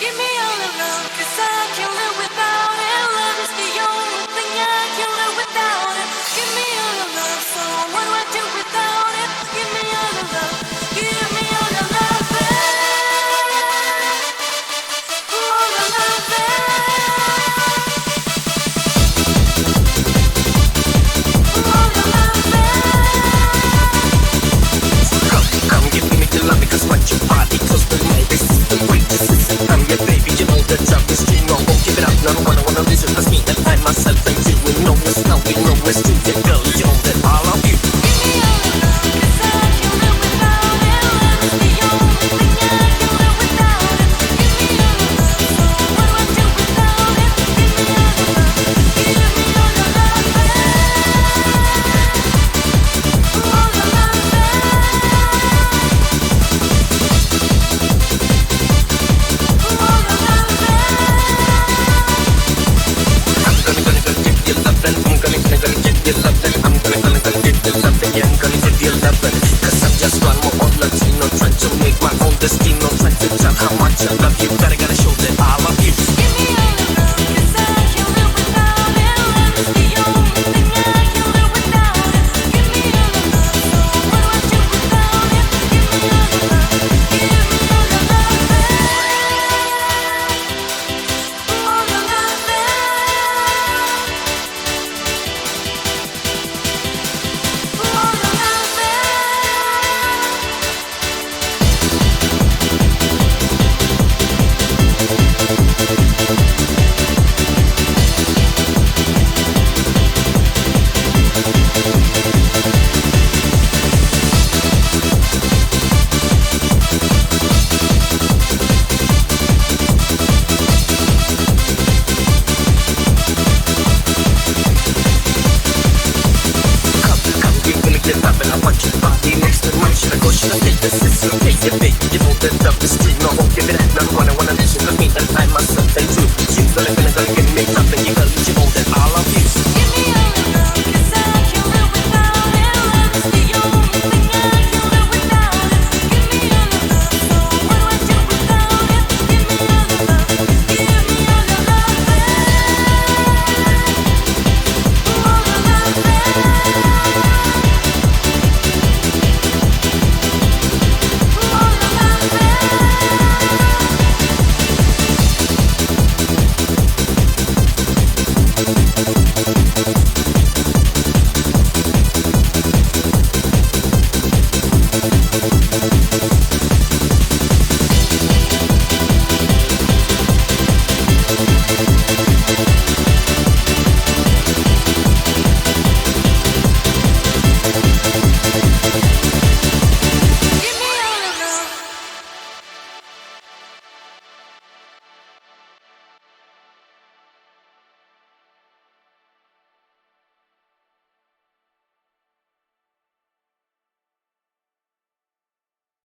Give me all the love, 'cause I can't live without it. Love is the only thing I can't live without it. Give me all the love, so what do I do without it? Give me all the love, give me all the love, all the love, all the love. Come give me the love because what your body close to me. This is the way this is. I'm your baby, you know the job is king. I won't give it up, no one wanna listen. That's me and I myself and you. We know it's now, we know it's true. Yeah, girl, you know that I love you. Give me all the love, 'cause I can't live without it. Love is the only thing I can't live without it. Give me all the love, so what do I do without it? Give me all the love, give me all the love, all the love, all the love. I'm gonna give you love and I'm gonna give you love and I'm gonna give you love and yeah, I'm gonna give you love and 'cause I'm just one more old Latino trying to make my own destino. Trying to tell how much I love you, but I gotta show that I love you.